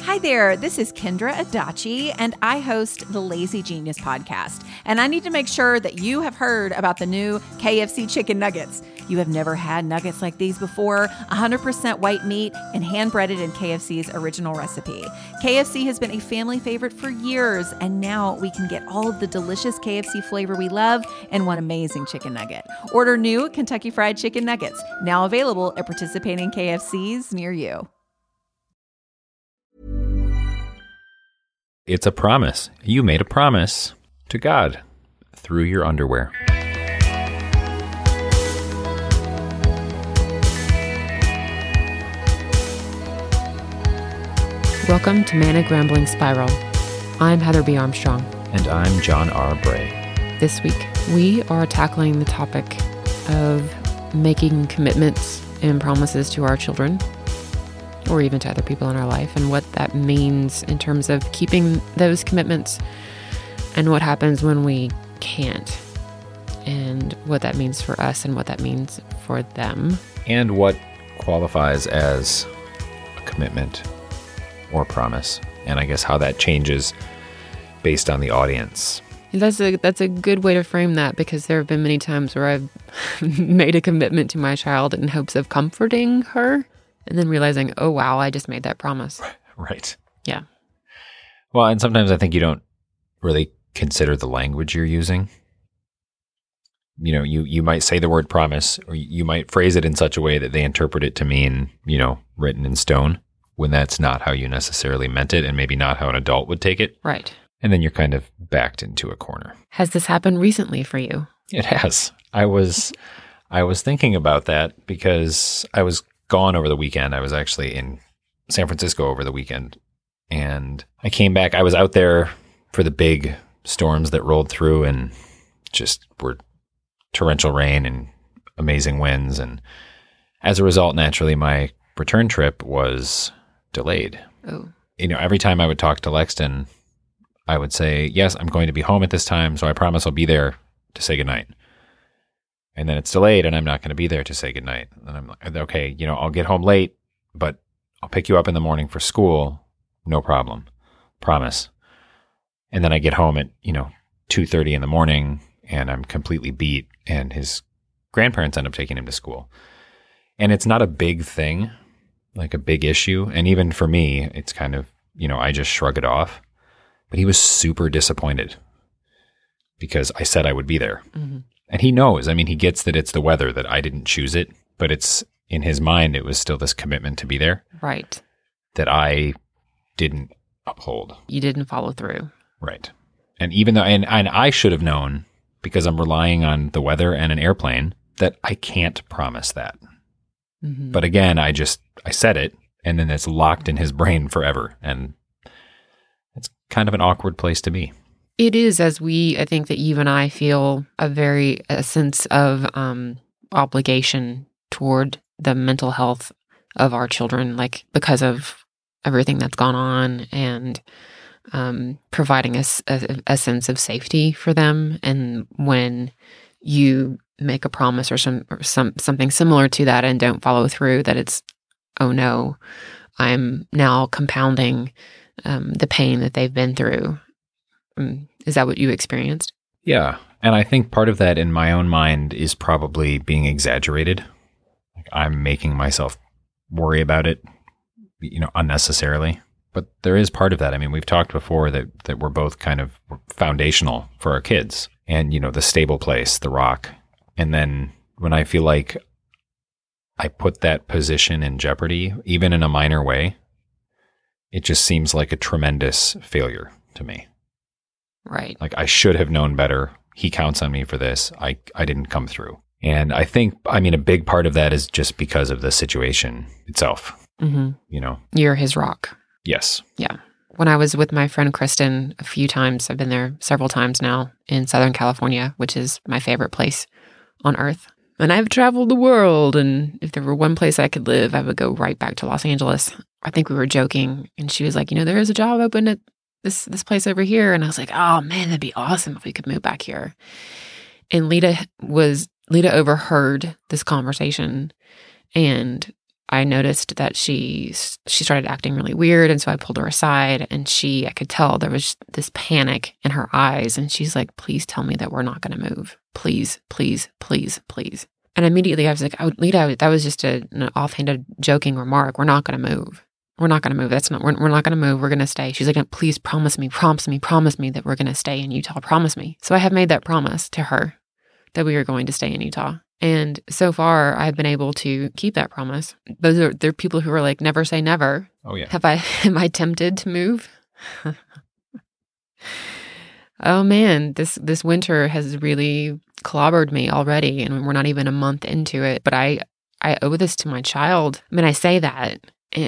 Hi there, this is Kendra Adachi, and I host the Lazy Genius podcast. And I need to make sure that you have heard about the new KFC chicken nuggets. You have never had nuggets like these before, 100% white meat and hand-breaded in KFC's original recipe. KFC has been a family favorite for years, and now we can get all of the delicious KFC flavor we love in one amazing chicken nugget. Order new Kentucky Fried Chicken Nuggets, now available at participating KFCs near you. It's a promise. You made a promise to God through your underwear. Welcome to Manic Rambling Spiral. I'm Heather B. Armstrong. And I'm John R. Bray. This week, we are tackling the topic of making commitments and promises to our children, or even to other people in our life, and what that means in terms of keeping those commitments, and what happens when we can't, and what that means for us and what that means for them. And what qualifies as a commitment or promise, and I guess how that changes based on the audience. That's a good way to frame that, because there have been many times where I've made a commitment to my child in hopes of comforting her, and then realizing, oh, wow, I just made that promise. Right. Yeah. Well, and sometimes I think you don't really consider the language you're using. You know, you might say the word promise, or you might phrase it in such a way that they interpret it to mean, written in stone, when that's not how you necessarily meant it, and maybe not how an adult would take it. Right. And then you're kind of backed into a corner. Has this happened recently for you? It has. I was thinking about that because I was gone over the weekend. I was actually in San Francisco over the weekend, and I came back. I was out there for the big storms that rolled through and just were torrential rain and amazing winds. And as a result, naturally, my return trip was delayed. Oh. Every time I would talk to Lexton, I would say, yes, I'm going to be home at this time, so I promise I'll be there to say goodnight. And then it's delayed, and I'm not going to be there to say goodnight. And I'm like, okay, I'll get home late, but I'll pick you up in the morning for school. No problem. Promise. And then I get home at, 2:30 in the morning, and I'm completely beat, and his grandparents end up taking him to school. And it's not a big thing, like a big issue. And even for me, it's kind of, I just shrug it off. But he was super disappointed because I said I would be there. Mm-hmm. And he knows, he gets that it's the weather, that I didn't choose it, but it's in his mind, it was still this commitment to be there. Right. That I didn't uphold. You didn't follow through. Right. And even though, and I should have known, because I'm relying on the weather and an airplane, that I can't promise that. Mm-hmm. But again, I said it, and then it's locked in his brain forever. And it's kind of an awkward place to be. It is, as I think that you and I feel a sense of obligation toward the mental health of our children, like because of everything that's gone on, and providing us a sense of safety for them. And when you make a promise or something similar to that and don't follow through, that it's, oh no, I'm now compounding the pain that they've been through. Is that what you experienced? Yeah. And I think part of that in my own mind is probably being exaggerated. Like I'm making myself worry about it, unnecessarily. But there is part of that. We've talked before that we're both kind of foundational for our kids, and, the stable place, the rock. And then when I feel like I put that position in jeopardy, even in a minor way, it just seems like a tremendous failure to me. Right. Like I should have known better. He counts on me for this. I didn't come through. And I think, a big part of that is just because of the situation itself. Mm-hmm. You're his rock. Yes. Yeah. When I was with my friend Kristen a few times, I've been there several times now in Southern California, which is my favorite place on earth. And I've traveled the world, and if there were one place I could live, I would go right back to Los Angeles. I think we were joking, and she was like, there is a job open at this place over here. And I was like, oh man, that'd be awesome if we could move back here. And Lita overheard this conversation and I noticed that she started acting really weird, and so I pulled her aside, and I could tell there was this panic in her eyes, and she's like, "Please tell me that we're not going to move. Please, please, please, please." And immediately I was like, "Oh, Lita, that was just an offhanded joking remark. We're not going to move. We're not going to move. We're not going to move. We're going to stay." She's like, "Please promise me that we're going to stay in Utah. Promise me." So I have made that promise to her that we are going to stay in Utah. And so far, I've been able to keep that promise. There are people who are like, never say never. Oh, yeah. Am I tempted to move? Oh man, this winter has really clobbered me already, and we're not even a month into it. But I owe this to my child. I mean, I say that,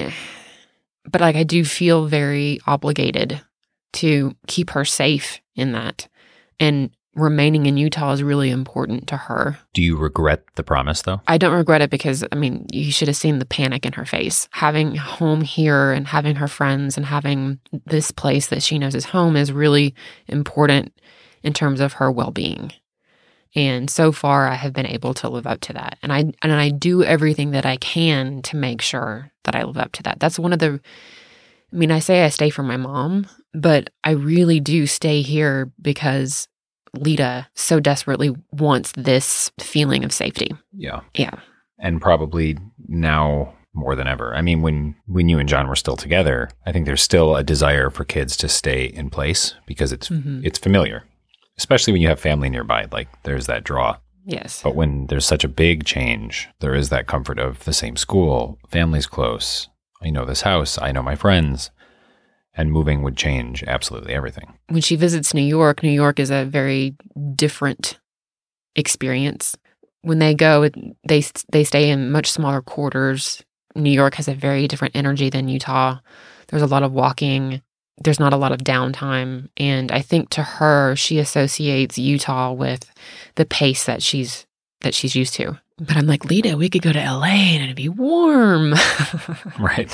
but like I do feel very obligated to keep her safe in that, and remaining in Utah is really important to her. Do you regret the promise, though? I don't regret it because, I mean, you should have seen the panic in her face. Having home here and having her friends and having this place that she knows is home is really important in terms of her well-being. And so far, I have been able to live up to that. And I do everything that I can to make sure that I live up to that. That's one of the, I mean, I say I stay for my mom, but I really do stay here because Lita so desperately wants this feeling of safety. Yeah. Yeah. And probably now more than ever. I mean, when you and John were still together, I think there's still a desire for kids to stay in place because it's familiar, especially when you have family nearby. Like there's that draw. Yes. But when there's such a big change, there is that comfort of the same school, family's close. I know this house. I know my friends. And moving would change absolutely everything. When she visits New York is a very different experience. When they go, they stay in much smaller quarters. New York has a very different energy than Utah. There's a lot of walking. There's not a lot of downtime. And I think to her, she associates Utah with the pace that she's used to. But I'm like, Lita, we could go to LA and it'd be warm. Right.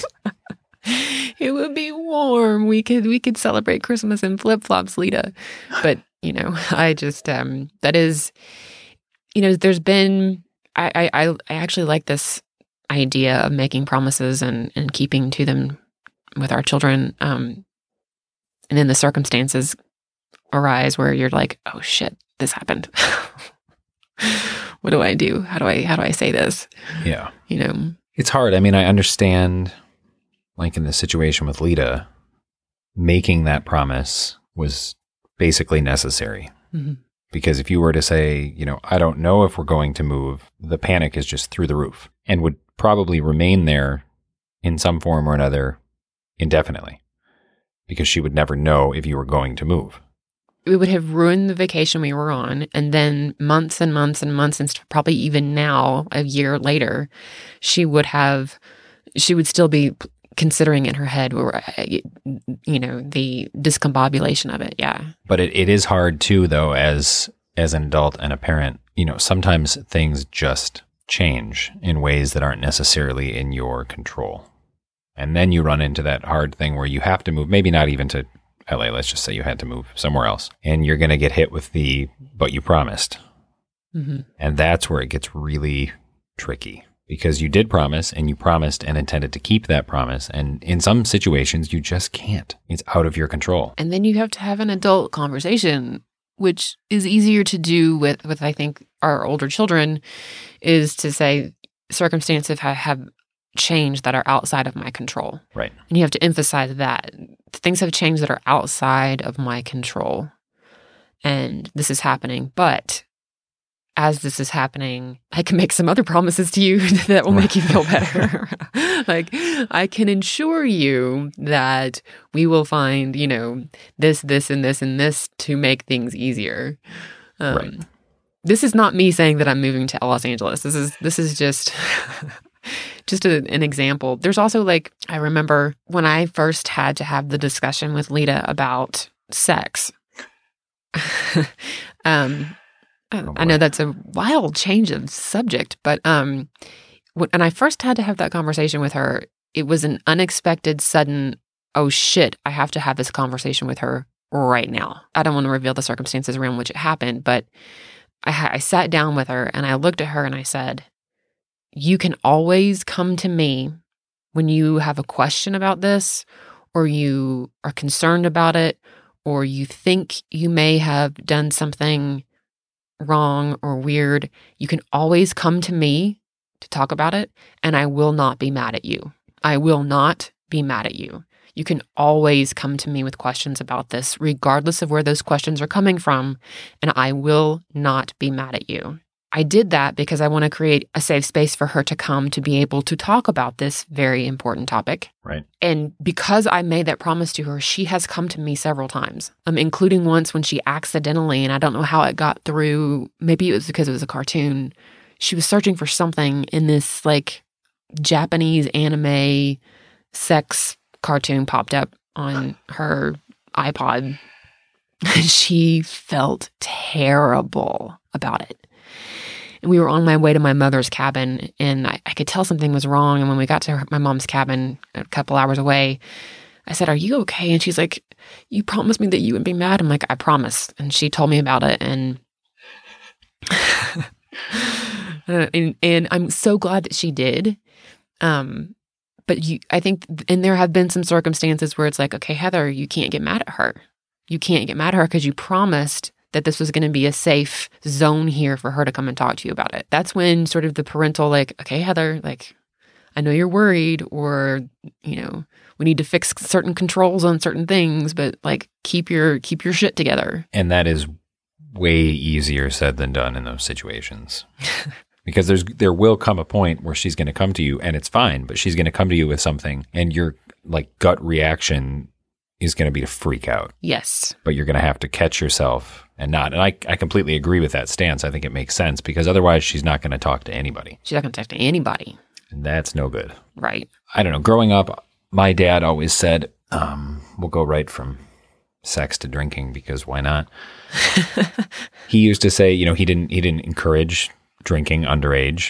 It would be warm. We could celebrate Christmas in flip-flops, Lita. But, I just, that is, there's been, I actually like this idea of making promises and keeping to them with our children. And then the circumstances arise where you're like, oh shit, this happened. What do I do? How do I say this? Yeah. It's hard. I mean, I understand, like in the situation with Lita, making that promise was basically necessary. Mm-hmm. Because if you were to say, I don't know if we're going to move, the panic is just through the roof and would probably remain there in some form or another indefinitely because she would never know if you were going to move. It would have ruined the vacation we were on. And then months and months and months, and probably even now, a year later, she would still be considering in her head, the discombobulation of it. Yeah. But it is hard too, though, as an adult and a parent, sometimes things just change in ways that aren't necessarily in your control. And then you run into that hard thing where you have to move, maybe not even to LA, let's just say you had to move somewhere else, and you're going to get hit with but you promised. Mm-hmm. And that's where it gets really tricky. Because you did promise, and you promised and intended to keep that promise. And in some situations, you just can't. It's out of your control. And then you have to have an adult conversation, which is easier to do with I think, our older children, is to say circumstances have changed that are outside of my control. Right. And you have to emphasize that. Things have changed that are outside of my control. And this is happening. But as this is happening, I can make some other promises to you that will make you feel better. Like, I can ensure you that we will find, this, and this, and this to make things easier. Right. This is not me saying that I'm moving to Los Angeles. This is just an example. There's also I remember when I first had to have the discussion with Lita about sex. I know that's a wild change of subject, but when I first had to have that conversation with her, it was an unexpected, sudden, oh shit, I have to have this conversation with her right now. I don't want to reveal the circumstances around which it happened, but I sat down with her and I looked at her and I said, you can always come to me when you have a question about this, or you are concerned about it, or you think you may have done something wrong or weird. You can always come to me to talk about it, and I will not be mad at you. I will not be mad at you. You can always come to me with questions about this, regardless of where those questions are coming from, and I will not be mad at you. I did that because I want to create a safe space for her to come to be able to talk about this very important topic. Right. And because I made that promise to her, she has come to me several times, including once when she accidentally, and I don't know how it got through, maybe it was because it was a cartoon, she was searching for something in this like Japanese anime sex cartoon popped up on her iPod. She felt terrible about it. And we were on my way to my mother's cabin, and I could tell something was wrong. And when we got to my mom's cabin a couple hours away, I said, "Are you okay?" And she's like, "You promised me that you wouldn't be mad." I'm like, "I promised." And she told me about it. And and I'm so glad that she did. But I think, and there have been some circumstances where it's like, okay, Heather, you can't get mad at her. You can't get mad at her because you promised that this was going to be a safe zone here for her to come and talk to you about it. That's when sort of the parental, like, okay, Heather, like, I know you're worried, or, you know, we need to fix certain controls on certain things, but like, keep your shit together. And that is way easier said than done in those situations. Because there will come a point where she's going to come to you, and it's fine, but she's going to come to you with something, and your like gut reaction is going to be to freak out. Yes. But you're going to have to catch yourself and not. And I completely agree with that stance. I think it makes sense, because otherwise she's not going to talk to anybody. She's not going to talk to anybody. And that's no good. Right. I don't know. Growing up, my dad always said, we'll go right from sex to drinking, because why not? He used to say, you know, he didn't encourage drinking underage,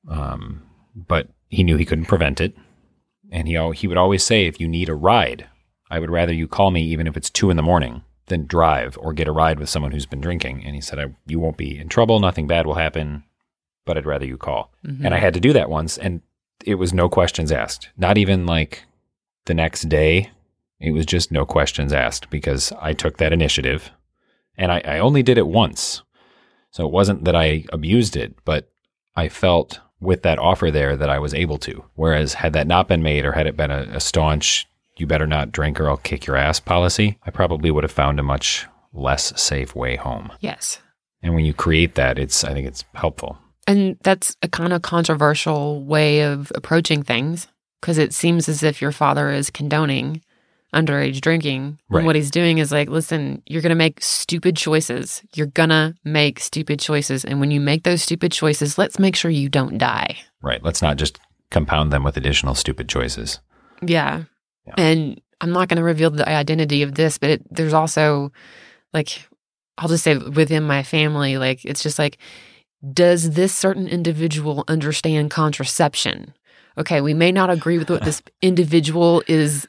but he knew he couldn't prevent it. And he would always say, if you need a ride, I would rather you call me even if it's 2 a.m. than drive or get a ride with someone who's been drinking. And he said, you won't be in trouble. Nothing bad will happen, but I'd rather you call. Mm-hmm. And I had to do that once, and it was no questions asked. Not even like the next day. It was just no questions asked, because I took that initiative, and I only did it once. So it wasn't that I abused it, but I felt with that offer there that I was able to. Whereas had that not been made, or had it been a staunch, you better not drink or I'll kick your ass policy, I probably would have found a much less safe way home. Yes. And when you create that, I think it's helpful. And that's a kind of controversial way of approaching things, because it seems as if your father is condoning underage drinking. Right. And what he's doing is like, listen, you're going to make stupid choices. You're going to make stupid choices. And when you make those stupid choices, let's make sure you don't die. Right. Let's not just compound them with additional stupid choices. Yeah. And I'm not going to reveal the identity of this, but there's also, like, I'll just say within my family, like, it's just like, does this certain individual understand contraception? Okay, we may not agree with what this individual is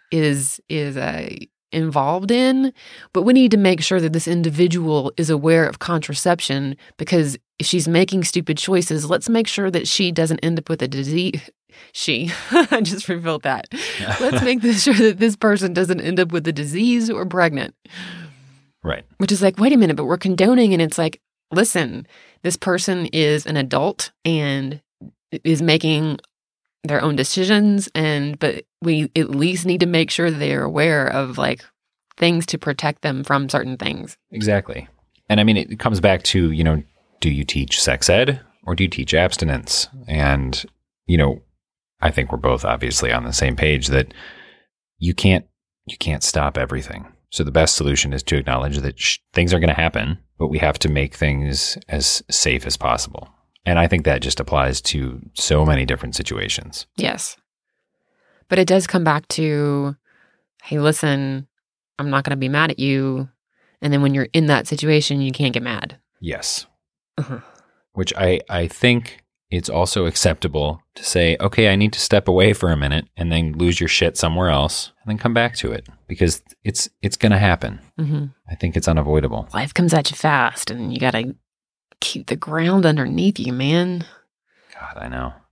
involved in, but we need to make sure that this individual is aware of contraception, because if she's making stupid choices, let's make sure that she doesn't end up with a disease. I just revealed that. Let's make sure that this person doesn't end up with a disease or pregnant. Right. Which is like, wait a minute, but we're condoning. And it's like, listen, this person is an adult and is making their own decisions, but we at least need to make sure that they are aware of like things to protect them from certain things. Exactly. And I mean, it comes back to, you know, do you teach sex ed or do you teach abstinence? And, you know, I think we're both obviously on the same page that you can't stop everything. So the best solution is to acknowledge that things are going to happen, but we have to make things as safe as possible. And I think that just applies to so many different situations. Yes. But it does come back to, hey, listen, I'm not going to be mad at you. And then when you're in that situation, you can't get mad. Yes. Uh-huh. Which I think it's also acceptable to say, okay, I need to step away for a minute and then lose your shit somewhere else and then come back to it, because it's going to happen. Mm-hmm. I think it's unavoidable. Life comes at you fast, and you got to keep the ground underneath you, man. God, I know.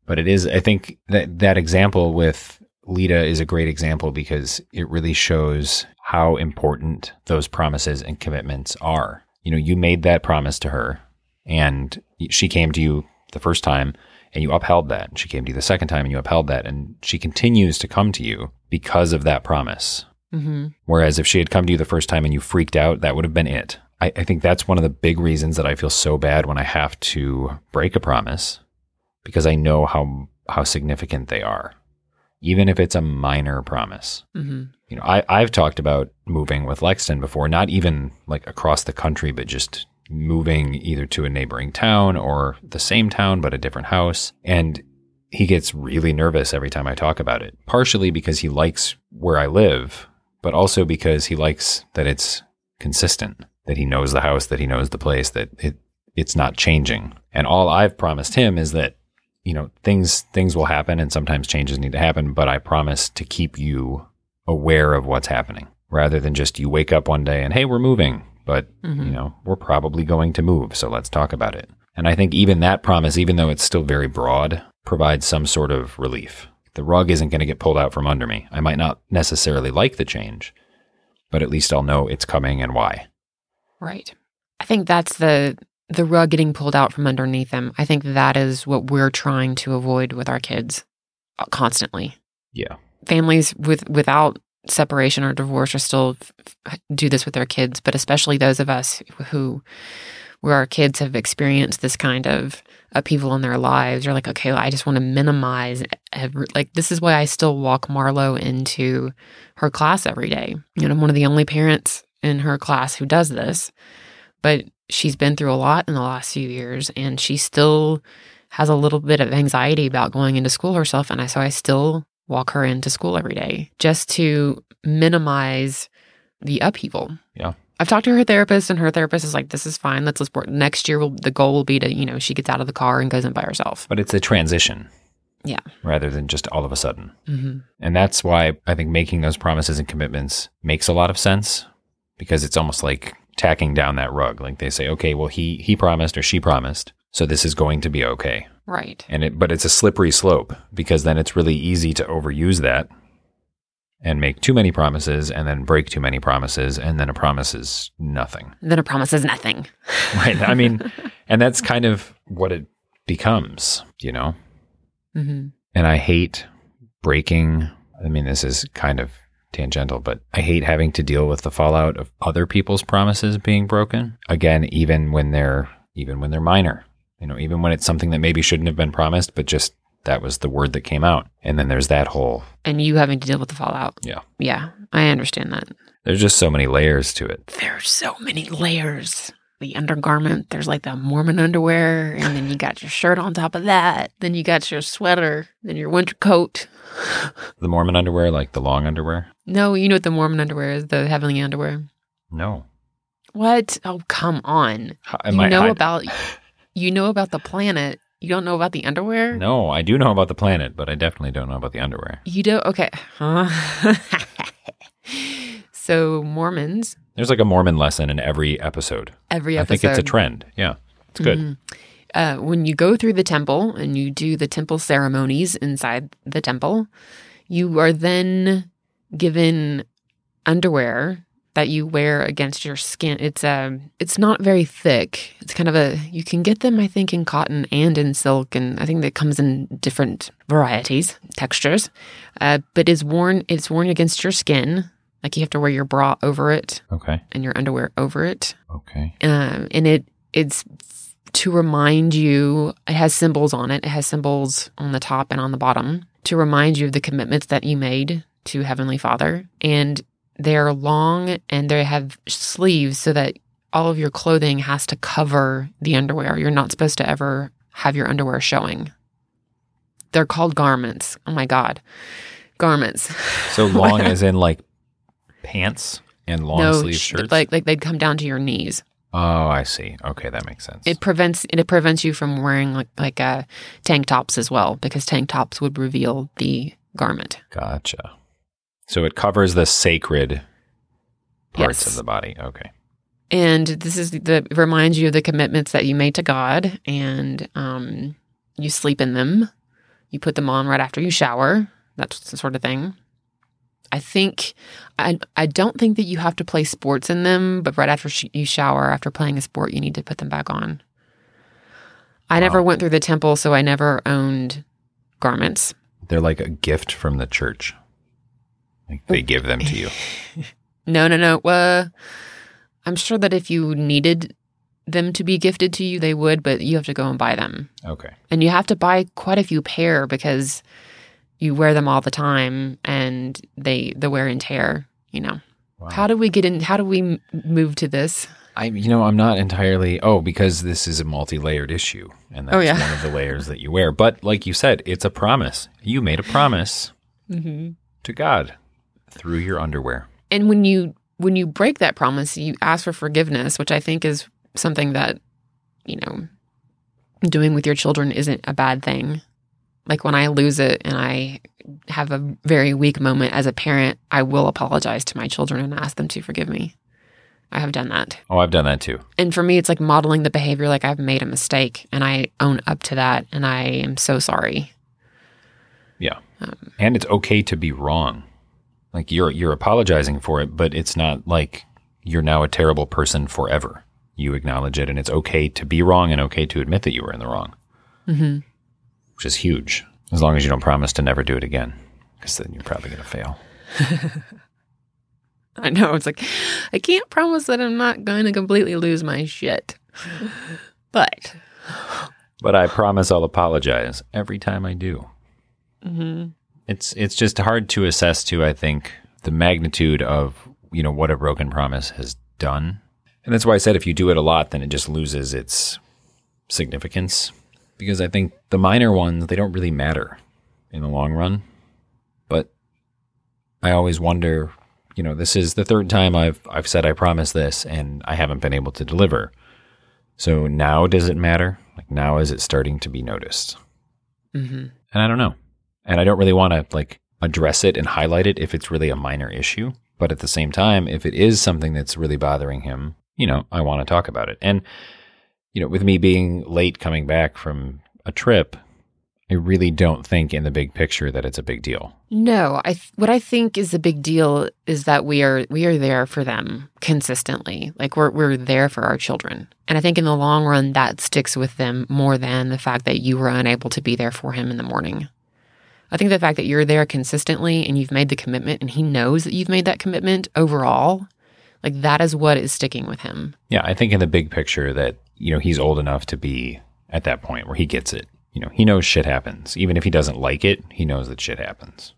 But it is, I think that example with Lita is a great example because it really shows how important those promises and commitments are. You know, you made that promise to her and she came to you the first time and you upheld that. She came to you the second time and you upheld that. And she continues to come to you because of that promise. Mm-hmm. Whereas if she had come to you the first time and you freaked out, that would have been it. I think that's one of the big reasons that I feel so bad when I have to break a promise, because I know how significant they are, even if it's a minor promise. Mm-hmm. You know, I've talked about moving with Lexton before, not even like across the country, but just moving either to a neighboring town or the same town, but a different house. And he gets really nervous every time I talk about it, partially because he likes where I live, but also because he likes that it's consistent, that he knows the house, that he knows the place, that it's not changing. And all I've promised him is that, you know, things will happen and sometimes changes need to happen, but I promise to keep you aware of what's happening rather than just you wake up one day and, hey, we're moving, but you know, we're probably going to move. So let's talk about it. And I think even that promise, even though it's still very broad, provides some sort of relief. The rug isn't going to get pulled out from under me. I might not necessarily like the change, but at least I'll know it's coming and why. Right. I think that's the rug getting pulled out from underneath them. I think that is what we're trying to avoid with our kids constantly. Yeah. Families without separation or divorce are still do this with their kids, but especially those of us where our kids have experienced this kind of upheaval in their lives. You're like, okay, well, I just want to minimize like, this is why I still walk Marlo into her class every day. You know, I'm one of the only parents in her class who does this, but she's been through a lot in the last few years and she still has a little bit of anxiety about going into school herself. And so I still walk her into school every day just to minimize the upheaval. Yeah. I've talked to her therapist and her therapist is like, this is fine. Let's work. Next year, the goal will be to, you know, she gets out of the car and goes in by herself. But it's a transition. Yeah. Rather than just all of a sudden. Mm-hmm. And that's why I think making those promises and commitments makes a lot of sense, because it's almost like tacking down that rug. Like they say, okay, well, he promised or she promised, so this is going to be okay. Right. But it's a slippery slope, because then it's really easy to overuse that and make too many promises and then break too many promises, and then a promise is nothing. Then a promise is nothing. Right. I mean, and that's kind of what it becomes, you know? Mm-hmm. And I hate breaking, I mean, this is kind of tangential, but I hate having to deal with the fallout of other people's promises being broken. Again, even when they're minor, you know, even when it's something that maybe shouldn't have been promised, but just that was the word that came out. And then there's that whole... And you having to deal with the fallout. Yeah. Yeah, I understand that. There's just so many layers to it. There's so many layers. The undergarment, there's like the Mormon underwear, and then you got your shirt on top of that. Then you got your sweater, then your winter coat. The Mormon underwear, like the long underwear? No, you know what the Mormon underwear is, the heavenly underwear. No. What? Oh, come on. You know about the planet. You don't know about the underwear? No, I do know about the planet, but I definitely don't know about the underwear. You don't? Okay. So Mormons. There's like a Mormon lesson in every episode. I think it's a trend. Yeah, it's good. Mm-hmm. When you go through the temple and you do the temple ceremonies inside the temple, you are then given underwear that you wear against your skin. It's not very thick. It's kind of you can get them, I think, in cotton and in silk, and I think that comes in different varieties, textures. But it's worn against your skin. Like you have to wear your bra over it. Okay. And your underwear over it. Okay. And it's to remind you, it has symbols on it. It has symbols on the top and on the bottom to remind you of the commitments that you made to Heavenly Father. And they're long and they have sleeves so that all of your clothing has to cover the underwear. You're not supposed to ever have your underwear showing. They're called garments. Oh my God. Garments. So long as in like pants and long sleeve shirts? Like they'd come down to your knees. Oh, I see. Okay, that makes sense. It prevents you from wearing like tank tops as well, because tank tops would reveal the garment. Gotcha. So it covers the sacred parts of the body. Okay. And this is reminds you of the commitments that you made to God, and you sleep in them. You put them on right after you shower. That's the sort of thing. I think, I don't think that you have to play sports in them, but right after you shower, after playing a sport, you need to put them back on. I never went through the temple, so I never owned garments. They're like a gift from the church. Like they give them to you. No. I'm sure that if you needed them to be gifted to you, they would, but you have to go and buy them. Okay. And you have to buy quite a few pair because you wear them all the time and the wear and tear, Wow. How do we move to this? I'm not entirely, because this is a multi-layered issue, and that's one of the layers that you wear. But like you said, it's a promise. You made a promise to God through your underwear. And when you break that promise, you ask for forgiveness, which I think is something that, doing with your children isn't a bad thing. Like when I lose it and I have a very weak moment as a parent, I will apologize to my children and ask them to forgive me. I have done that. Oh, I've done that too. And for me, it's like modeling the behavior like I've made a mistake and I own up to that and I am so sorry. Yeah. And it's okay to be wrong. Like you're apologizing for it, but it's not like you're now a terrible person forever. You acknowledge it and it's okay to be wrong and okay to admit that you were in the wrong. Mm-hmm. Which is huge, as long as you don't promise to never do it again, because then you're probably going to fail. I know. It's like, I can't promise that I'm not going to completely lose my shit. But I promise I'll apologize every time I do. Mm-hmm. It's just hard to assess, too, I think, the magnitude of, what a broken promise has done. And that's why I said if you do it a lot, then it just loses its significance. Because I think the minor ones, they don't really matter in the long run. But I always wonder, this is the third time I've said I promise this and I haven't been able to deliver. So now does it matter? Like now is it starting to be noticed? Mm-hmm. And I don't know. And I don't really want to address it and highlight it if it's really a minor issue. But at the same time, if it is something that's really bothering him, I want to talk about it. And with me being late coming back from a trip, I really don't think in the big picture that it's a big deal. No, what I think is a big deal is that we are there for them consistently. Like we're there for our children. And I think in the long run, that sticks with them more than the fact that you were unable to be there for him in the morning. I think the fact that you're there consistently and you've made the commitment and he knows that you've made that commitment overall, that is what is sticking with him. Yeah, I think in the big picture that he's old enough to be at that point where he gets it. He knows shit happens. Even if he doesn't like it, he knows that shit happens.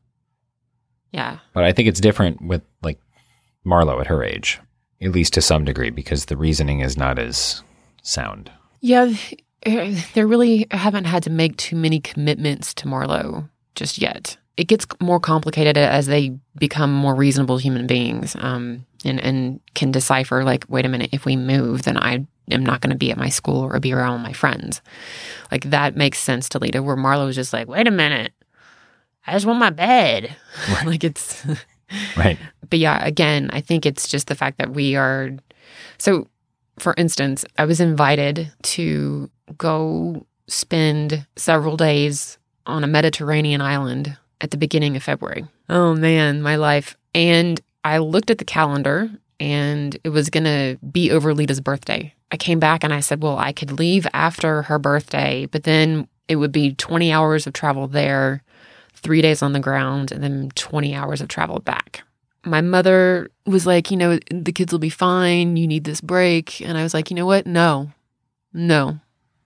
Yeah. But I think it's different with Marlo at her age, at least to some degree, because the reasoning is not as sound. Yeah, they really haven't had to make too many commitments to Marlo just yet. It gets more complicated as they become more reasonable human beings and can decipher, wait a minute, if we move, then I am not going to be at my school or be around my friends. That makes sense to Lita, where Marlo was just wait a minute, I just want my bed. Right. It's... Right. But yeah, again, I think it's just the fact that we are... So, for instance, I was invited to go spend several days on a Mediterranean island at the beginning of February. Oh man, my life. And I looked at the calendar and it was going to be over Lita's birthday. I came back and I said, well, I could leave after her birthday, but then it would be 20 hours of travel there, 3 days on the ground, and then 20 hours of travel back. My mother was like, the kids will be fine. You need this break. And I was like, you know what? No, I'm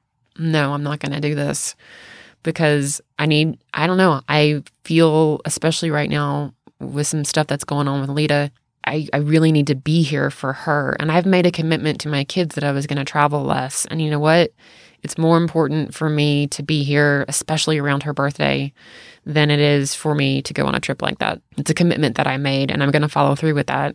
not going to do this because I don't know. I feel, especially right now with some stuff that's going on with Lita, I really need to be here for her. And I've made a commitment to my kids that I was going to travel less. And you know what? It's more important for me to be here, especially around her birthday, than it is for me to go on a trip like that. It's a commitment that I made, and I'm going to follow through with that.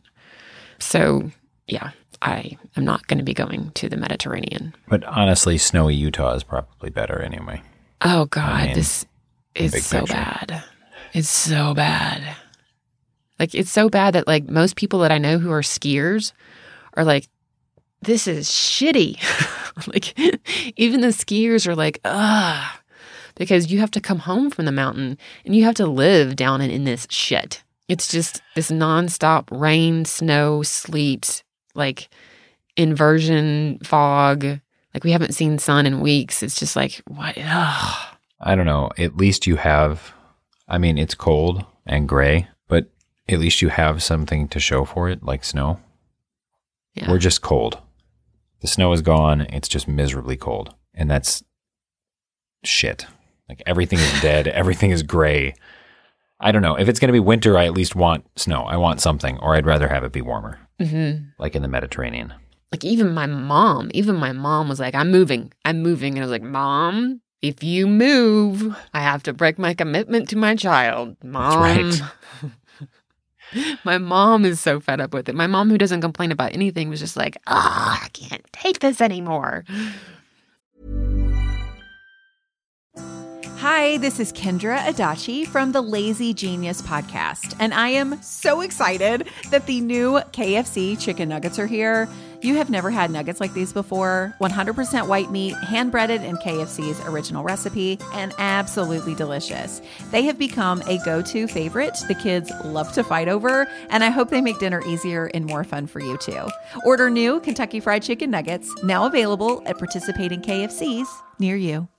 So, yeah, I am not going to be going to the Mediterranean. But honestly, snowy Utah is probably better anyway. Oh, God, this is so bad. It's so bad. It's so bad that, most people that I know who are skiers are like, this is shitty. Even the skiers are like, ugh. because you have to come home from the mountain and you have to live down in this shit. It's just this nonstop rain, snow, sleet, like inversion, fog. Like we haven't seen sun in weeks. It's just like, what? Ugh. I don't know. At least you have, I mean, it's cold and gray, but at least you have something to show for it, like snow. Yeah. We're just cold. The snow is gone. It's just miserably cold. And that's shit. Like everything is dead. Everything is gray. I don't know. If it's going to be winter, I at least want snow. I want something, or I'd rather have it be warmer, like in the Mediterranean. Like even my mom was like, I'm moving. And I was like, Mom, if you move, I have to break my commitment to my child. Mom. That's right. My mom is so fed up with it. My mom, who doesn't complain about anything, was just like, I can't take this anymore. Hi, this is Kendra Adachi from the Lazy Genius podcast, and I am so excited that the new KFC chicken nuggets are here. You have never had nuggets like these before. 100% white meat, hand-breaded in KFC's original recipe, and absolutely delicious. They have become a go-to favorite the kids love to fight over, and I hope they make dinner easier and more fun for you too. Order new Kentucky Fried Chicken nuggets, now available at participating KFCs near you.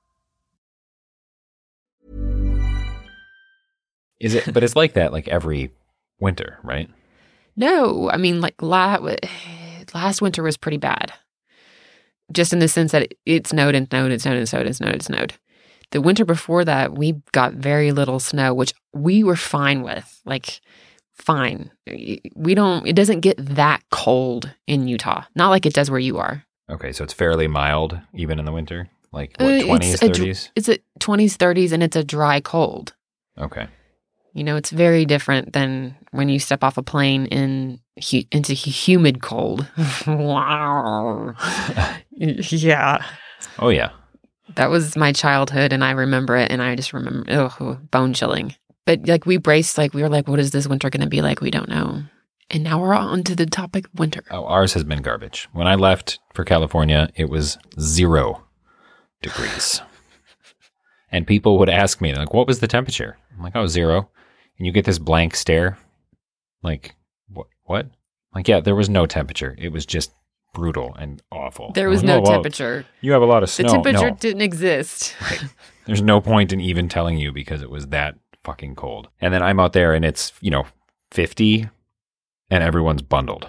Is it? But it's like that like every winter, right? No, I mean, like last winter was pretty bad. Just in the sense that it snowed and snowed and snowed and snowed and snowed and snowed. The winter before that, we got very little snow, which we were fine with. Like, fine. It doesn't get that cold in Utah. Not like it does where you are. Okay, so it's fairly mild even in the winter? Like what, 20s, 30s? It's a 20s, 30s, and it's a dry cold. Okay. You know, it's very different than when you step off a plane into humid cold. Wow. Yeah. Oh, yeah. That was my childhood, and I remember it, and I just remember, bone chilling. But like we braced, like we were like, what is this winter going to be like? We don't know. And now we're on to the topic of winter. Oh, ours has been garbage. When I left for California, it was 0 degrees. And people would ask me, like, what was the temperature? I'm like, 0. And you get this blank stare. Like, what? Like, yeah, there was no temperature. It was just brutal and awful. There was no temperature. You have a lot of snow. The temperature didn't exist. Right. There's no point in even telling you because it was that fucking cold. And then I'm out there and it's, 50 and everyone's bundled.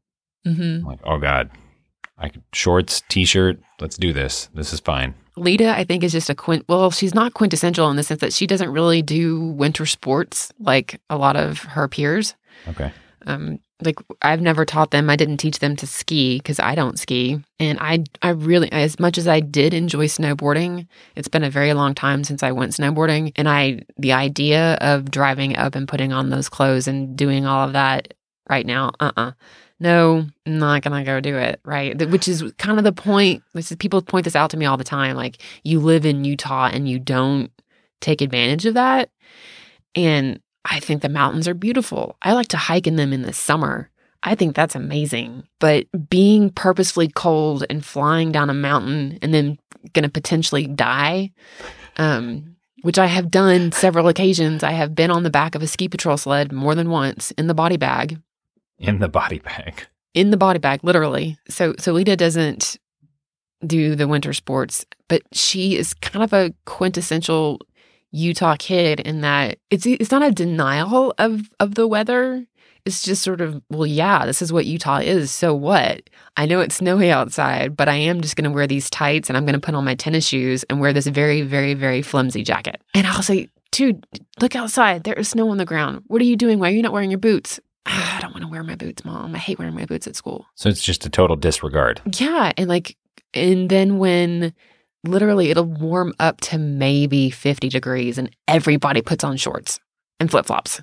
I'm like, oh God. Shorts, t-shirt, let's do this. This is fine. Lita, I think, is just she's not quintessential in the sense that she doesn't really do winter sports like a lot of her peers. Okay. Like I've never taught them. I didn't teach them to ski because I don't ski. And I really, as much as I did enjoy snowboarding, it's been a very long time since I went snowboarding. And the idea of driving up and putting on those clothes and doing all of that right now, no, I'm not going to go do it, right? Which is kind of the point. People point this out to me all the time. Like, you live in Utah and you don't take advantage of that. And I think the mountains are beautiful. I like to hike in them in the summer. I think that's amazing. But being purposefully cold and flying down a mountain and then going to potentially die, which I have done several occasions. I have been on the back of a ski patrol sled more than once in the body bag. In the body bag. In the body bag, literally. So Lita doesn't do the winter sports, but she is kind of a quintessential Utah kid in that it's not a denial of the weather. It's just sort of, well, yeah, this is what Utah is. So what? I know it's snowy outside, but I am just going to wear these tights and I'm going to put on my tennis shoes and wear this very, very, very flimsy jacket. And I'll say, dude, look outside. There is snow on the ground. What are you doing? Why are you not wearing your boots? I don't want to wear my boots, Mom. I hate wearing my boots at school. So it's just a total disregard. Yeah. And then when literally it'll warm up to maybe 50 degrees and everybody puts on shorts and flip-flops.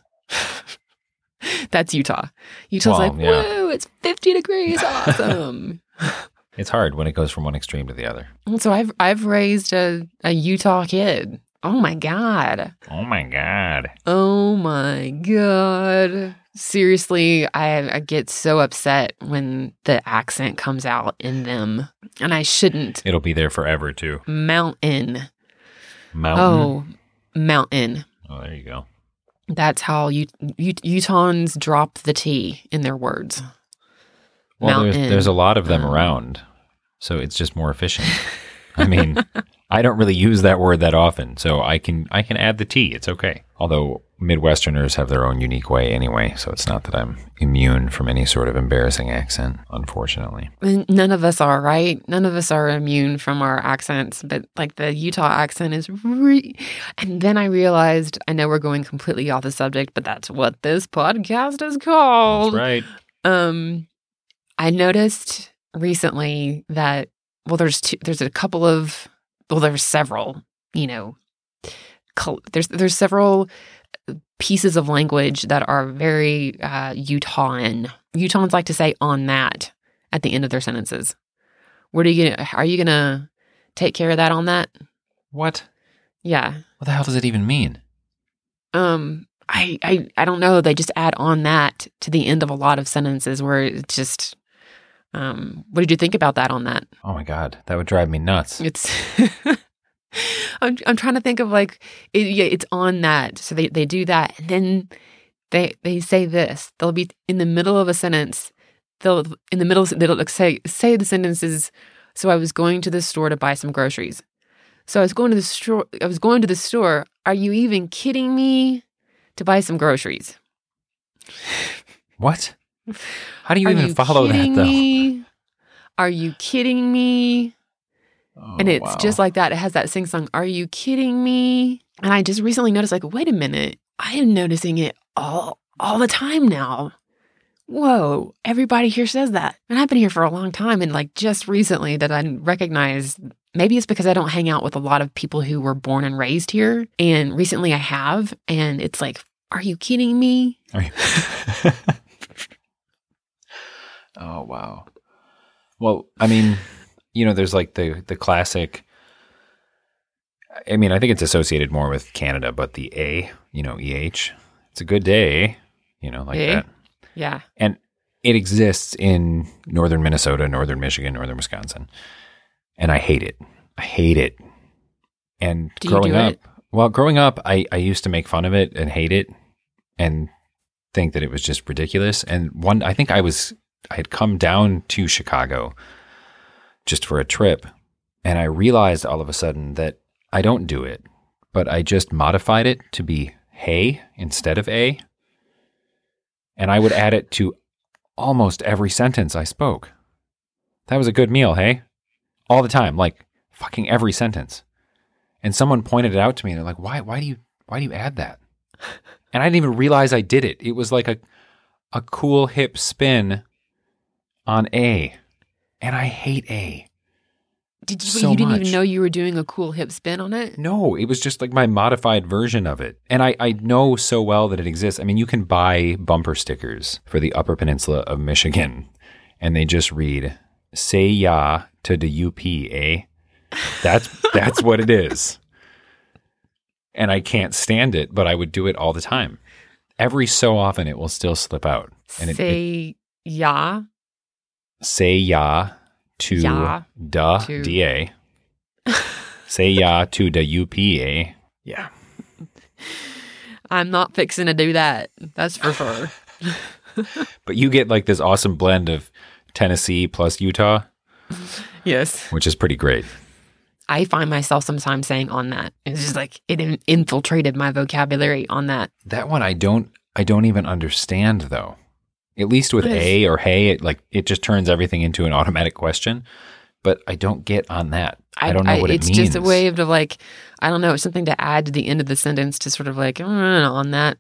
That's Utah. Utah's whoa, it's 50 degrees. Awesome. It's hard when it goes from one extreme to the other. So I've raised a Utah kid. Oh my God. Oh my God. Oh my God. Seriously, I get so upset when the accent comes out in them, and I shouldn't. It'll be there forever too. Mountain. Mountain. Oh, mountain. Oh, there you go. That's how Utahns drop the T in their words. Well, Mountain. there's a lot of them around, so it's just more efficient. I mean, I don't really use that word that often, so I can add the T. It's okay. Although Midwesterners have their own unique way anyway, so it's not that I'm immune from any sort of embarrassing accent, unfortunately. None of us are, right? None of us are immune from our accents, but like the Utah accent is and then I realized, I know we're going completely off the subject, but that's what this podcast is called. That's right. I noticed recently that, well, there's several, there's several pieces of language that are very Utahn. Utahns like to say "on that" at the end of their sentences. Are you gonna take care of that on that? What? Yeah. What the hell does it even mean? I don't know. They just add "on that" to the end of a lot of sentences where it's just. What did you think about that on that? Oh my God, that would drive me nuts. It's. I'm trying to think of it's on that. So they do that, and then they say this. They'll be in the middle of a sentence. They'll say the sentences. So I was going to the store to buy some groceries. So I was going to the store. Are you even kidding me? To buy some groceries. What? How do you even follow that, though? Are you kidding me? Oh, and it's just like that. It has that sing song, "Are you kidding me?" And I just recently noticed, wait a minute. I am noticing it all the time now. Whoa, everybody here says that. And I've been here for a long time. And just recently that I recognized, maybe it's because I don't hang out with a lot of people who were born and raised here. And recently I have. And it's are you kidding me? Are you? Oh, wow. Well, I mean, there's the classic, I mean, I think it's associated more with Canada, but the A, EH, it's a good day, that. Yeah. And it exists in northern Minnesota, northern Michigan, northern Wisconsin. And I hate it. And growing up, I used to make fun of it and hate it and think that it was just ridiculous. And I think I had come down to Chicago just for a trip, and I realized all of a sudden that I don't do it, but I just modified it to be hey instead of a, and I would add it to almost every sentence I spoke. That was a good meal, hey? All the time, fucking every sentence. And someone pointed it out to me, and they're like, why do you add that? And I didn't even realize I did it. It was like a cool hip spin on A, and I hate A. You didn't even know you were doing a cool hip spin on it? No, it was just my modified version of it. And I know so well that it exists. I mean, you can buy bumper stickers for the Upper Peninsula of Michigan, and they just read, "Say ya to the UP, eh?" That's what it is. And I can't stand it, but I would do it all the time. Every so often, it will still slip out. And say ya. Say ya to DA. Say ya to the UPA. Yeah. I'm not fixing to do that. That's for sure. But you get this awesome blend of Tennessee plus Utah. Yes. Which is pretty great. I find myself sometimes saying "on that." It's just it infiltrated my vocabulary on that. That one I don't even understand though. At least with a or hey, it just turns everything into an automatic question. But I don't get on that. I don't know what it means. It's just a way of I don't know, something to add to the end of the sentence to sort of on that.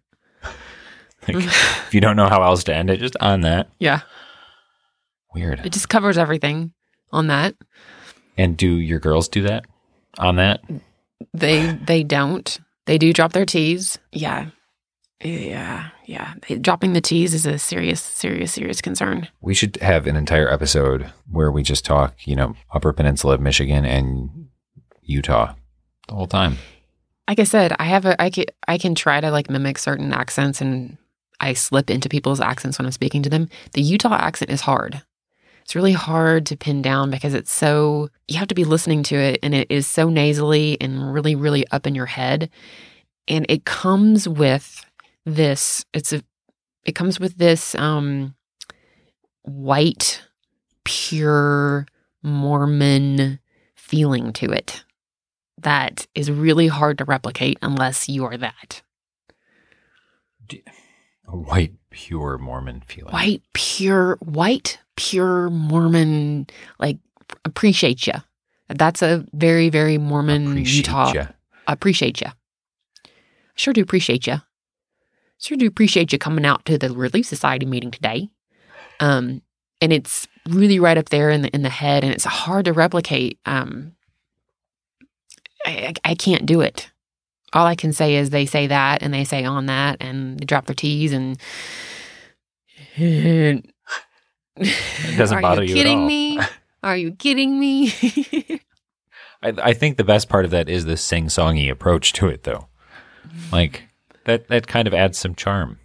If you don't know how else to end it, just on that. Yeah. Weird. It just covers everything on that. And do your girls do that? On that? They don't. They do drop their T's. Yeah. Yeah. Dropping the T's is a serious concern. We should have an entire episode where we just talk, Upper Peninsula of Michigan and Utah the whole time. Like I said, I can try to mimic certain accents, and I slip into people's accents when I'm speaking to them. The Utah accent is hard. It's really hard to pin down because you have to be listening to it, and it is so nasally and really, really up in your head. And it comes with this, white, pure Mormon feeling to it that is really hard to replicate unless you are that. A white, pure Mormon feeling. White, pure Mormon, like, appreciate you. That's a very, very Mormon Utah. Appreciate you. Sure do appreciate you. Sure do appreciate you coming out to the Relief Society meeting today. And it's really right up there in the head, and it's hard to replicate. I can't do it. All I can say is they say that, and they say on that, and they drop their T's, and it doesn't bother you at all. Are you kidding me? I think the best part of that is the sing-songy approach to it, though. Like, that kind of adds some charm.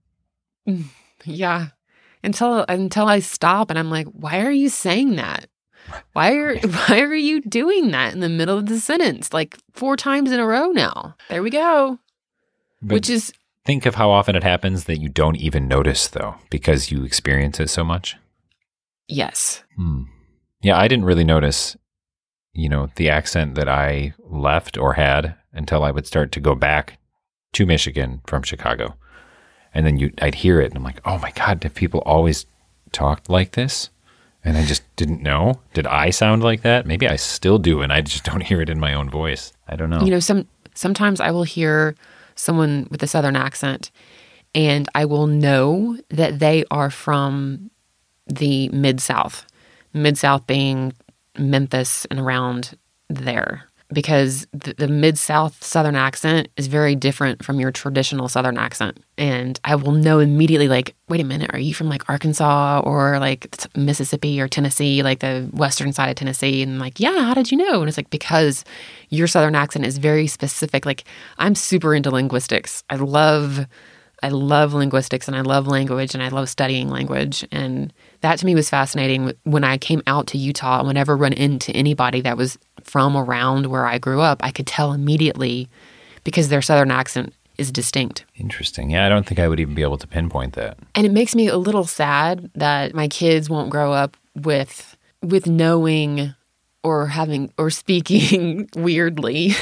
Yeah. Until I stop and I'm like, why are you saying that? Why are you doing that in the middle of the sentence? Like 4 times in a row now. There we go. But think of how often it happens that you don't even notice, though, because you experience it so much. Yes. Yeah, I didn't really notice, the accent that I left or had until I would start to go back to Michigan from Chicago. And then I'd hear it, and I'm like, oh my God, do people always talk like this? And I just didn't know. Did I sound like that? Maybe I still do, and I just don't hear it in my own voice. I don't know. Sometimes I will hear someone with a Southern accent, and I will know that they are from the Mid-South. Mid-South being Memphis and around there. Because the Mid-South Southern accent is very different from your traditional Southern accent. And I will know immediately, like, wait a minute, are you from, like, Arkansas or, like, Mississippi or Tennessee, like the western side of Tennessee? And I'm like, yeah, how did you know? And it's like, because your Southern accent is very specific. Like, I'm super into linguistics. I love linguistics, and I love language, and I love studying language. And that to me was fascinating. When I came out to Utah, I would never run into anybody that was from around where I grew up. I could tell immediately because their Southern accent is distinct. Interesting. Yeah, I don't think I would even be able to pinpoint that. And it makes me a little sad that my kids won't grow up with knowing or having or speaking weirdly.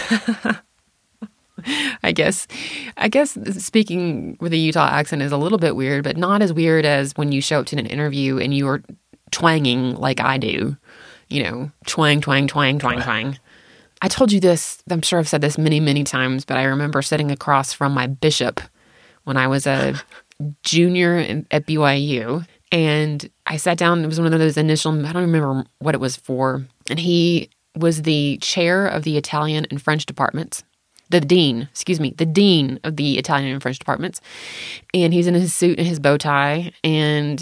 I guess speaking with a Utah accent is a little bit weird, but not as weird as when you show up to an interview and you are twanging like I do. Twang, twang, twang, twang, twang. I told you this, I'm sure I've said this many, many times, but I remember sitting across from my bishop when I was a junior at BYU. And I sat down, it was one of those initial, I don't remember what it was for. And he was the chair of the Italian and French departments. The dean of the Italian and French departments. And he's in his suit and his bow tie. And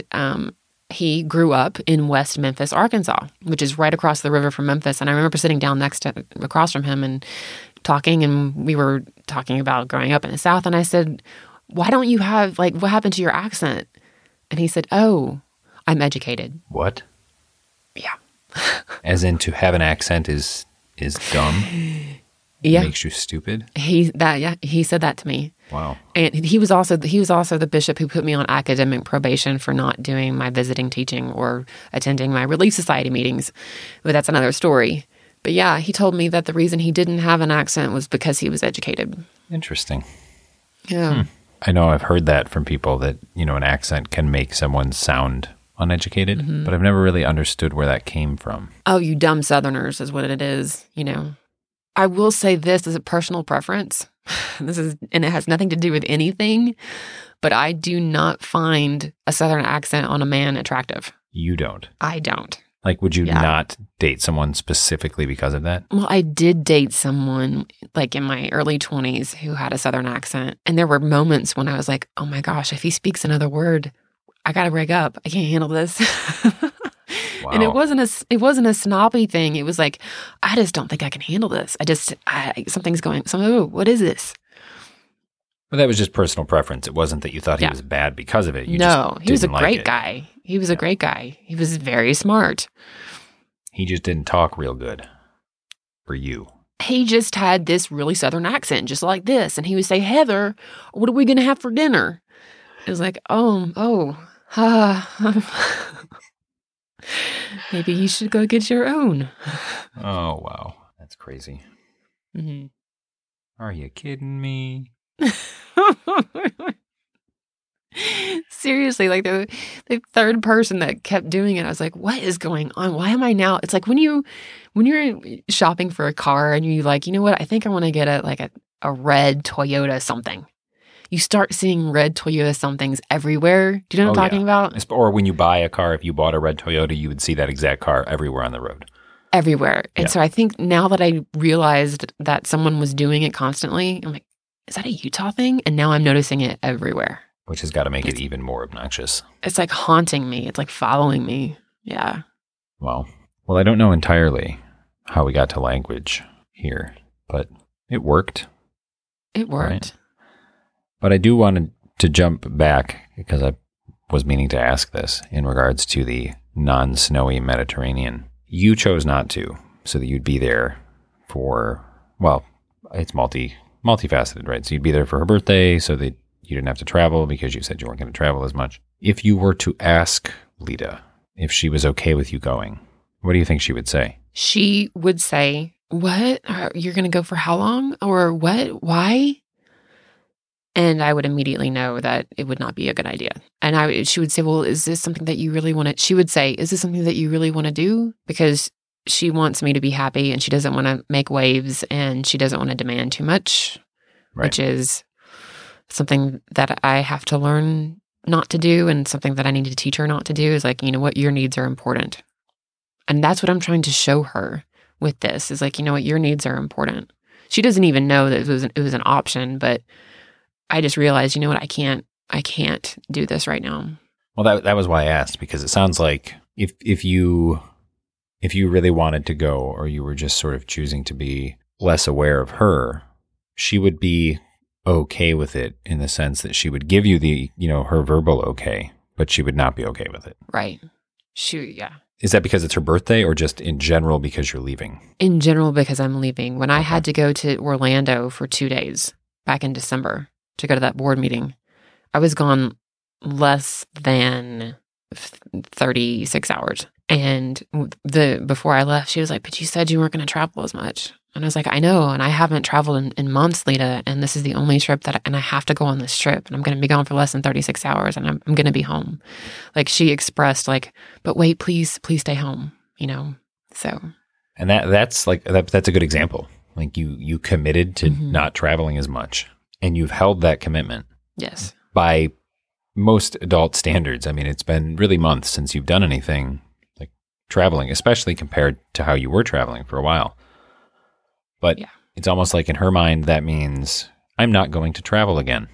he grew up in West Memphis, Arkansas, which is right across the river from Memphis. And I remember sitting down across from him and talking, and we were talking about growing up in the South. And I said, why don't you have, what happened to your accent? And he said, oh, I'm educated. What? Yeah. As in, to have an accent is dumb? Yeah. Makes you stupid? He said that to me. Wow. And he was also the bishop who put me on academic probation for not doing my visiting teaching or attending my Relief Society meetings. But that's another story. But yeah, he told me that the reason he didn't have an accent was because he was educated. Interesting. Yeah. I know I've heard that from people that, an accent can make someone sound uneducated, but I've never really understood where that came from. Oh, you dumb Southerners is what it is, I will say this as a personal preference. And it has nothing to do with anything, but I do not find a Southern accent on a man attractive. You don't? I don't. Like, would you not date someone specifically because of that? Well, I did date someone in my early 20s who had a Southern accent. And there were moments when I was like, oh my gosh, if he speaks another word, I got to break up. I can't handle this. Wow. And it wasn't a snobby thing. It was like, I just don't think I can handle this. Something's going, what is this? But that was just personal preference. It wasn't that you thought he was bad because of it. You No, he was a didn't like great it. guy. He was a great guy. He was very smart. He just didn't talk real good for you. He just had this really Southern accent, just like this. And he would say, Heather, what are we going to have for dinner? It was like, maybe you should go get your own. Oh, wow. That's crazy. Mm-hmm. Are you kidding me? Seriously, like the third person that kept doing it, I was like, what is going on? Why am I now? It's like when you're shopping for a car and you're like, you know what? I think I want to get a red Toyota something. You start seeing red Toyota somethings everywhere. Do you know what I'm talking about? Or when you buy a car, if you bought a red Toyota, you would see that exact car everywhere on the road. Everywhere. And so I think now that I realized that someone was doing it constantly, I'm like, is that a Utah thing? And now I'm noticing it everywhere. Which has got to make it even more obnoxious. It's like haunting me. It's like following me. Yeah. Well, I don't know entirely how we got to language here, but it worked. It worked. Right? But I do want to jump back because I was meaning to ask this in regards to the non-snowy Mediterranean. You chose not to, so that you'd be there for, well, it's multifaceted, right? So you'd be there for her birthday so that you didn't have to travel because you said you weren't going to travel as much. If you were to ask Lita if she was okay with you going, what do you think she would say? She would say, what? You're going to go for how long? Or what? Why? And I would immediately know that it would not be a good idea. And she would say, well, is this something that you really want to, she would say, is this something that you really want to do? Because she wants me to be happy and she doesn't want to make waves and she doesn't want to demand too much, which is something that I have to learn not to do, and something that I need to teach her not to do is like, you know what, your needs are important. And that's what I'm trying to show her with this is like, you know what, your needs are important. She doesn't even know that it was an option, but I just realized, you know what, I can't do this right now. Well, that was why I asked, because it sounds like if you really wanted to go, or you were just sort of choosing to be less aware of her, she would be okay with it in the sense that she would give you the, her verbal okay, but she would not be okay with it. Right. Is that because it's her birthday, or just in general because you're leaving? In general, because I'm leaving. When I had to go to Orlando for 2 days back in December to go to that board meeting, I was gone less than 36 hours. And before I left, she was like, but you said you weren't going to travel as much. And I was like, I know, and I haven't traveled in months, Lita, and this is the only trip and I have to go on this trip, and I'm going to be gone for less than 36 hours, and I'm going to be home. Like, she expressed like, but wait, please stay home, so. And that's like, that's a good example. Like you committed to not traveling as much, and you've held that commitment. Yes. By most adult standards. I mean, it's been really months since you've done anything like traveling, especially compared to how you were traveling for a while. But it's almost like in her mind, that means I'm not going to travel again.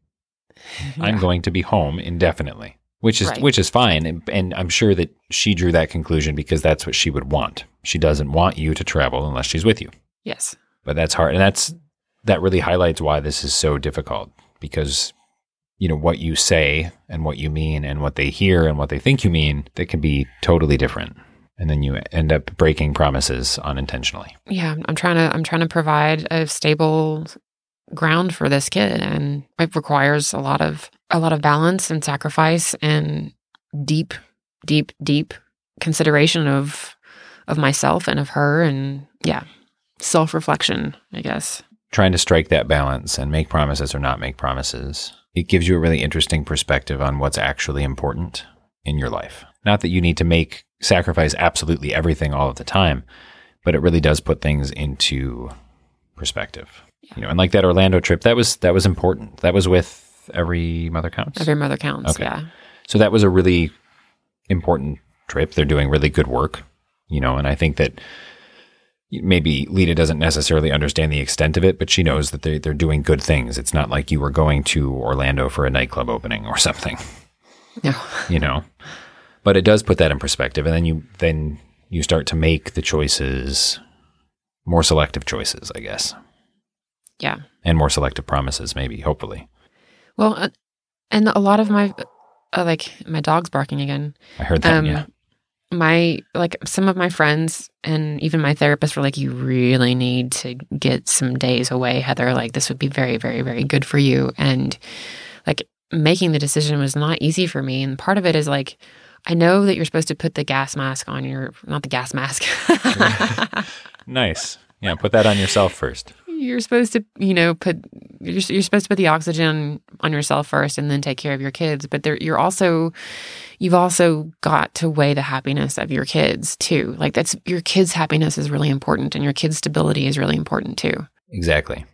I'm going to be home indefinitely, which is fine. And I'm sure that she drew that conclusion because that's what she would want. She doesn't want you to travel unless she's with you. Yes. But that's hard. And that really highlights why this is so difficult, because what you say and what you mean and what they hear and what they think you mean, that can be totally different. And then you end up breaking promises unintentionally. Yeah, I'm trying to provide a stable ground for this kid, and it requires a lot of balance and sacrifice and deep consideration of myself and of her, and self-reflection, I guess. Trying to strike that balance and make promises or not make promises. It gives you a really interesting perspective on what's actually important in your life. Not that you need to sacrifice absolutely everything all of the time, but it really does put things into perspective. Yeah. And like that Orlando trip, that was important. That was with Every Mother Counts? Every Mother Counts, okay. Yeah. So that was a really important trip. They're doing really good work, and I think that maybe Lita doesn't necessarily understand the extent of it, but she knows that they're doing good things. It's not like you were going to Orlando for a nightclub opening or something. No. But it does put that in perspective, and then you start to make the choices, more selective choices, I guess. Yeah. And more selective promises, maybe, hopefully. Well, and a lot of my, my dog's barking again. I heard that, yeah. Some of my friends and even my therapist were like, you really need to get some days away, Heather. Like, this would be very, very, very good for you. And like, making the decision was not easy for me. And part of it is like, I know that you're supposed to put the gas mask on not the gas mask. Nice. Yeah, put that on yourself first. You're supposed to, you're supposed to put the oxygen on yourself first and then take care of your kids. But you've also got to weigh the happiness of your kids too. Like your kids' happiness is really important and your kids' stability is really important too. Exactly.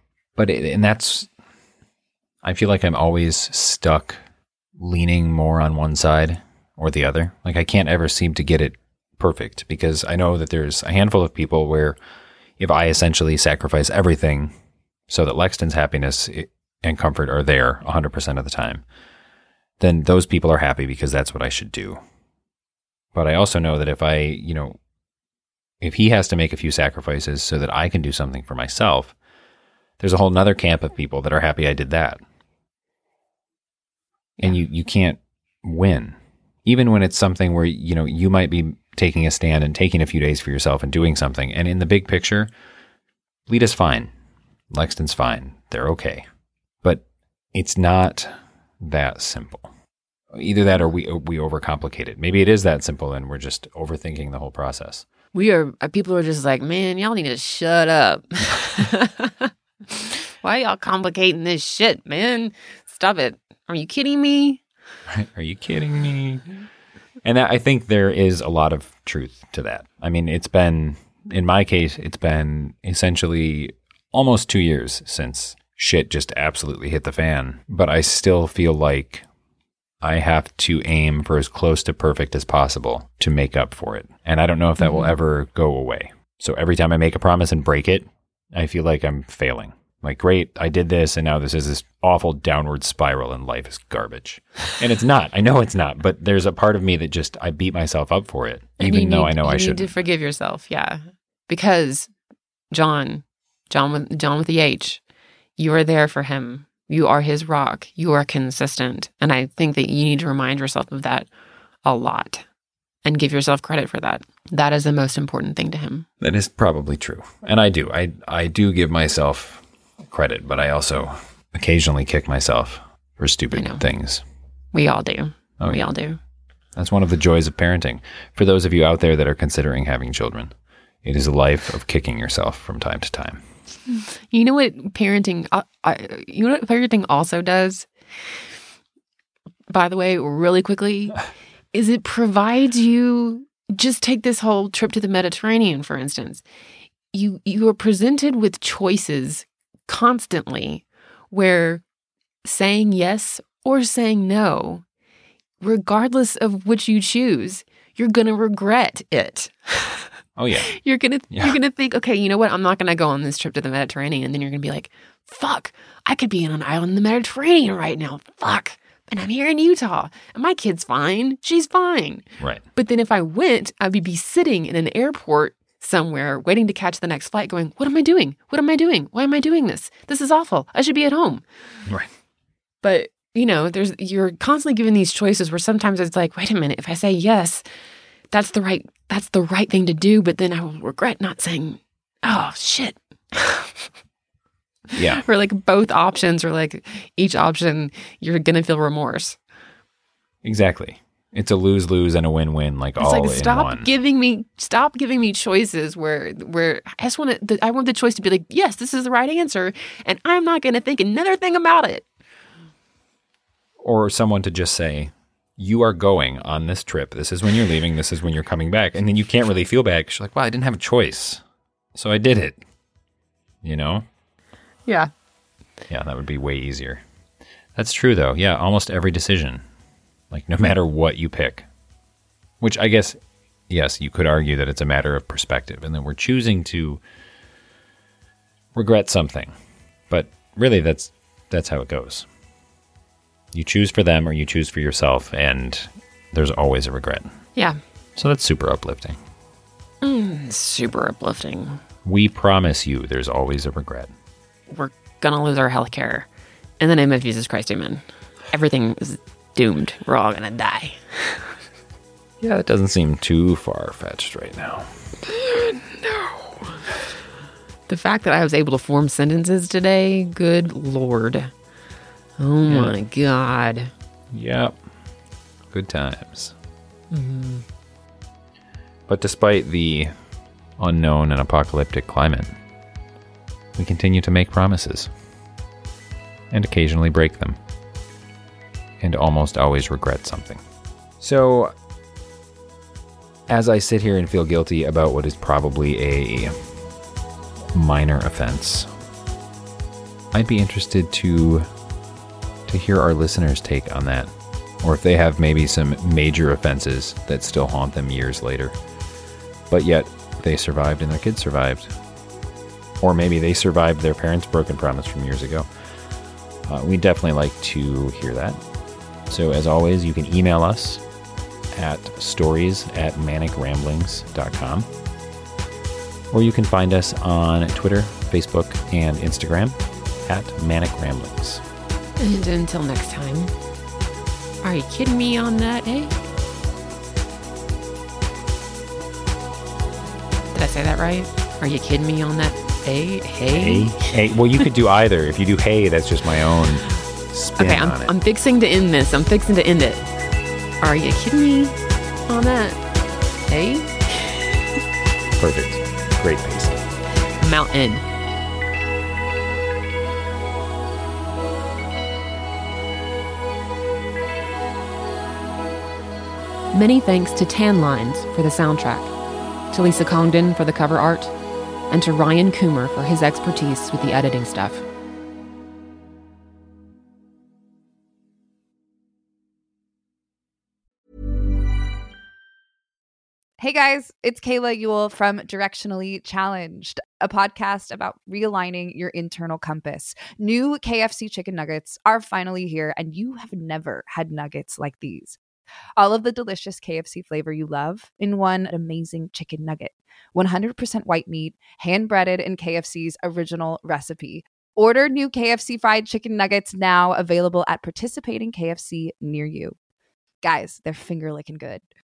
I feel like I'm always stuck leaning more on one side or the other. Like I can't ever seem to get it perfect because I know that there's a handful of people where if I essentially sacrifice everything so that Lexton's happiness and comfort are there 100% of the time, then those people are happy because that's what I should do. But I also know that if he has to make a few sacrifices so that I can do something for myself, there's a whole nother camp of people that are happy I did that. And you can't win. Even when it's something where, you might be taking a stand and taking a few days for yourself and doing something. And in the big picture, Lita's fine. Lexton's fine. They're okay. But it's not that simple. Either that or we overcomplicate it. Maybe it is that simple and we're just overthinking the whole process. People are just like, man, y'all need to shut up. Why y'all complicating this shit, man? Stop it. Are you kidding me? Are you kidding me? And I think there is a lot of truth to that. I mean, in my case, it's been essentially almost 2 years since shit just absolutely hit the fan. But I still feel like I have to aim for as close to perfect as possible to make up for it. And I don't know if that will ever go away. So every time I make a promise and break it, I feel like I'm failing. Like, great, I did this, and now this is this awful downward spiral, and life is garbage. And it's not. I know it's not, but there's a part of me that I beat myself up for it, even though I know I shouldn't. You need to forgive yourself, yeah. Because John with the H, you are there for him. You are his rock. You are consistent. And I think that you need to remind yourself of that a lot and give yourself credit for that. That is the most important thing to him. That is probably true. And I do. I do give myself credit, but I also occasionally kick myself for stupid things. We all do. Oh, we all do. That's one of the joys of parenting. For those of you out there that are considering having children, it is a life of kicking yourself from time to time. You know what parenting also does? By the way, really quickly, is it provides you, just take this whole trip to the Mediterranean, for instance. You are presented with choices constantly where saying yes or saying no, regardless of which you choose, you're going to regret it. Oh, yeah. You're going to think, okay, you know what? I'm not going to go on this trip to the Mediterranean. And then you're going to be like, fuck, I could be in an island in the Mediterranean right now. Fuck. And I'm here in Utah. And my kid's fine. She's fine. Right. But then if I went, I would be sitting in an airport somewhere waiting to catch the next flight going, what am I doing? What am I doing? Why am I doing this? This is awful. I should be at home. Right. But, you're constantly given these choices where sometimes it's like, wait a minute, if I say yes, that's the right thing to do, but then I will regret not saying, oh, shit. Yeah. Or like both options or like each option, you're going to feel remorse. Exactly. It's a lose-lose and a win-win, like all in one. Stop giving me choices where I want the choice to be like, yes, this is the right answer, and I'm not going to think another thing about it. Or someone to just say, you are going on this trip. This is when you're leaving. This is when you're coming back. And then you can't really feel bad because you're like, well, I didn't have a choice. So I did it. Yeah. Yeah, that would be way easier. That's true, though. Yeah, almost every decision. Like, no matter what you pick. Which I guess, yes, you could argue that it's a matter of perspective. And that we're choosing to regret something. But really, that's how it goes. You choose for them or you choose for yourself, and there's always a regret. Yeah. So that's super uplifting. Super uplifting. We promise you there's always a regret. We're gonna lose our health care. In the name of Jesus Christ, amen. Everything is doomed. We're all gonna die. Yeah, that doesn't seem too far-fetched right now. No. The fact that I was able to form sentences today, good Lord. Oh my God. Yep. Good times. But despite the unknown and apocalyptic climate, we continue to make promises. And occasionally break them. And almost always regret something. So, as I sit here and feel guilty about what is probably a minor offense, I'd be interested to hear our listeners' take on that. Or if they have maybe some major offenses that still haunt them years later. But yet, they survived and their kids survived. Or maybe they survived their parents' broken promise from years ago. We'd definitely like to hear that. So as always, you can email us at stories@manicramblings.com. Or you can find us on Twitter, Facebook, and Instagram at Manic Ramblings. And until next time, are you kidding me on that, eh? Did I say that right? Are you kidding me on that, eh? Hey? Hey. Well, you could do either. If you do hey, that's just my own spin on it. I'm fixing to end this. I'm fixing to end it. Are you kidding me on that, eh? Perfect. Great pacing. Mountain. Many thanks to Tan Lines for the soundtrack, to Lisa Congdon for the cover art, and to Ryan Coomer for his expertise with the editing stuff. Hey guys, it's Kayla Ewell from Directionally Challenged, a podcast about realigning your internal compass. New KFC chicken nuggets are finally here, and you have never had nuggets like these. All of the delicious KFC flavor you love in one amazing chicken nugget. 100% white meat, hand-breaded in KFC's original recipe. Order new KFC fried chicken nuggets now, available at participating KFC near you. Guys, they're finger-licking good.